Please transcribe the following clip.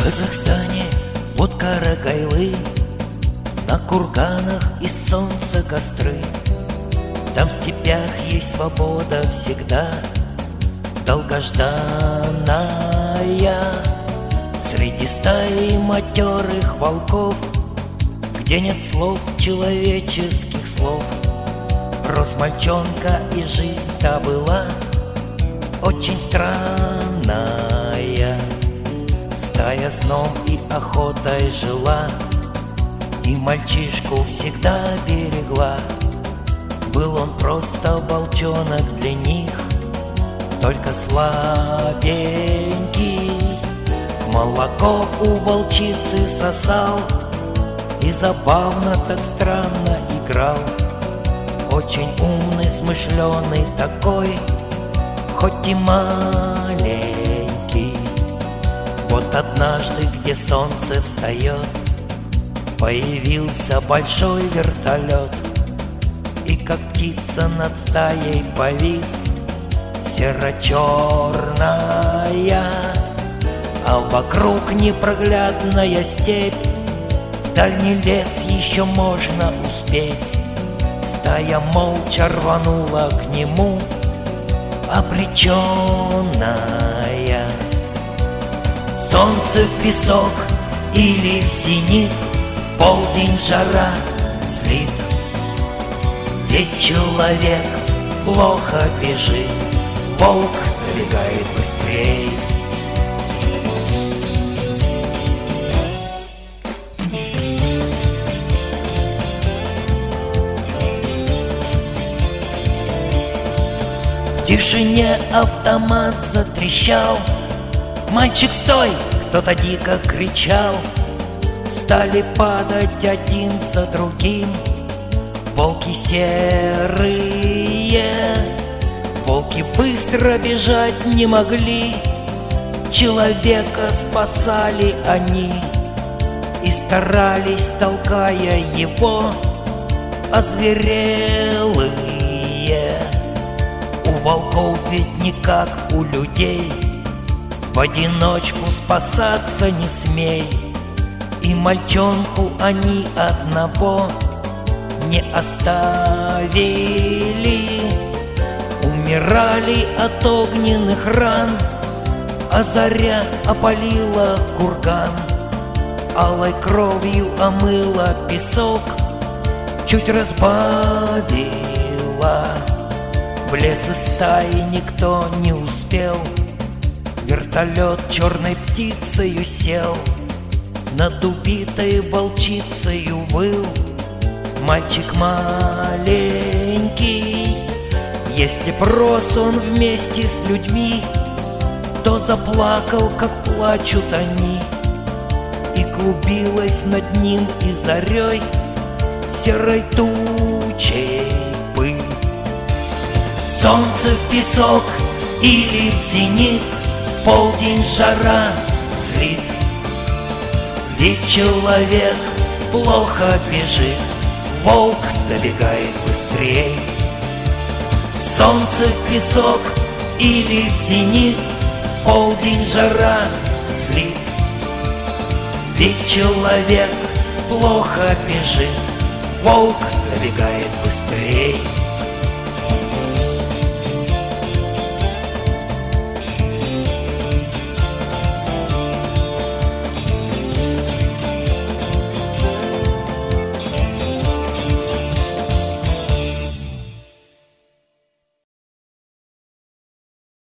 Казахстане вот Карагайлы, на курганах из солнца костры. Там в степях есть свобода всегда, долгожданная. Среди стаи матерых волков, где нет слов, человеческих слов, рос мальчонка, и жизнь та была очень странная. Стая сном и охотой жила, и мальчишку всегда берегла. Был он просто волчонок для них, только слабенький. Молоко у волчицы сосал и забавно так странно играл. Очень умный, смышленый такой, хоть и маленький. Вот однажды, где солнце встает, появился большой вертолет, и как птица над стаей повис, серо-черная, а вокруг непроглядная степь. В дальний лес еще можно успеть. Стая молча рванула к нему, обреченная. Солнце в песок или в зенит, в полдень жара злит. Ведь человек плохо бежит, волк добегает быстрей. В тишине автомат затрещал. «Мальчик, стой!» — кто-то дико кричал. Стали падать один за другим волки серые. Волки быстро бежать не могли, человека спасали они и старались, толкая его, озверелые. У волков ведь не как у людей, в одиночку спасаться не смей. И мальчонку они одного не оставили. Умирали от огненных ран, а заря опалила курган, алой кровью омыла песок, чуть разбавила. В лес из стаи никто не успел, вертолет черной птицею сел, над убитой волчицею выл мальчик маленький. Если б рос он вместе с людьми, то заплакал, как плачут они, и клубилась над ним и зарей серой тучей пыль. Солнце в песок или в зенит, в полдень жара злит. Ведь человек плохо бежит, волк добегает быстрей. Солнце в песок или в зенит, в полдень жара злит. Ведь человек плохо бежит, волк добегает быстрей.